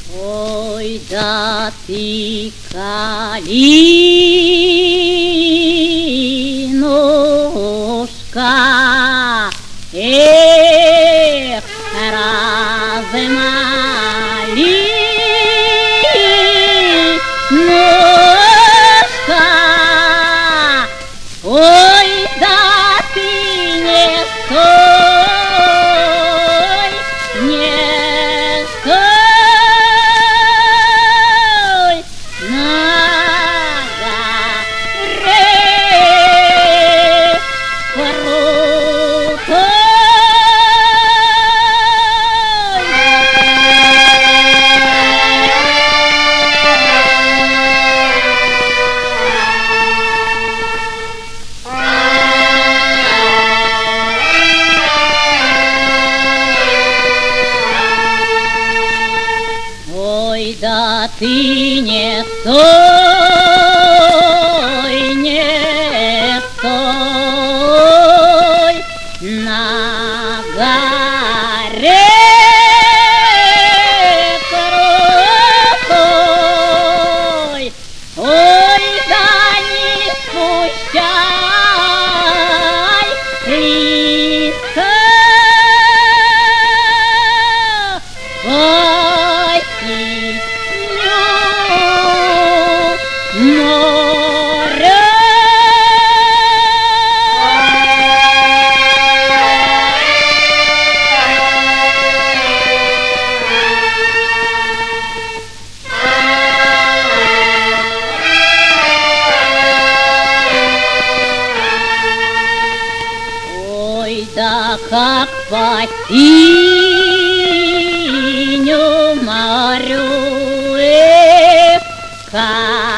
Ой, да ты, калинушка, эх, размалинушка, ой, да ты не стой, не стой на горе крутой. Ой, да ты не стой, не стой на горе крутой. Ой, да не спущай листа море. Ой, да как по синему морю, эх, как